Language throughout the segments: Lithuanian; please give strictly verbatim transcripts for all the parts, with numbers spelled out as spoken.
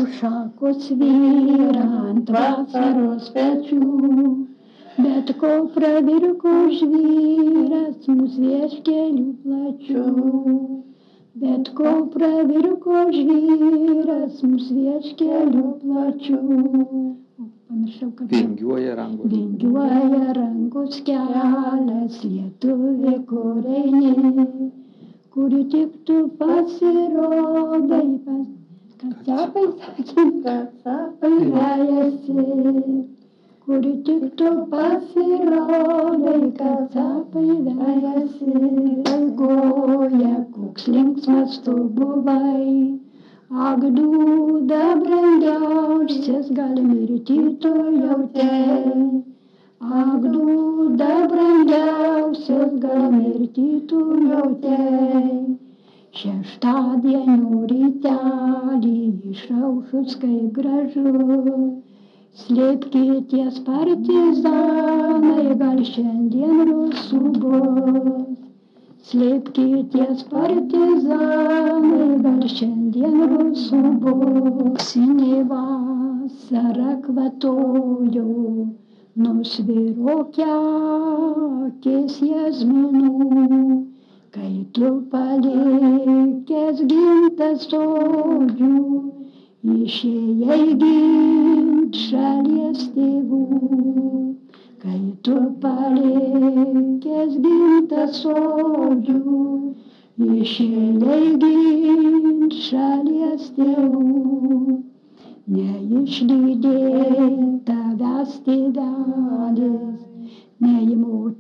šakos vyra ant vasaros pečių, bet kol pravirko žvyras mūs vieškelių plačių. Bet kol pravirko žvyras mūs vieškelių plačių. Pamiršau, kad Vingiuoja rankos. vingiuoja rankos kelias, lietuvė kur eini, kur tik tu pasirodai, pas kacapai sakė, kacapai vejasi, kur tik tu pasirodai, kacapai vejasi, eigoje, koks linksmas tu buvai. Ak, dūda brangiausias, gal mirti tu jautei. Ak, dūda brangiausias, gal mirti tu jautei. Šeštadienio rytelį išaušus kaip gražu, slėpkitės partizanai, gal šiandien rusų bus. Slėpkitės partizanai, gal šiandien rusų bus. Sinė vasara kvatojo, nusviro kekės jazminų, kai tu palikęs gintas sodžių, išėjai gint šalies tėvų. Kai tu palikęs gintas sodžių, išėjai gint šalies tėvų. Neišlydėjo tavęs tėvelis, nei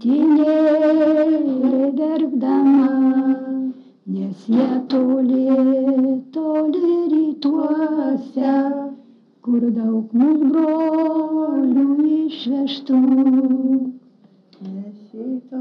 motinėlė verkdama, nes jie toli, toli rytuose, kur daug mūsų brolių išvežtų.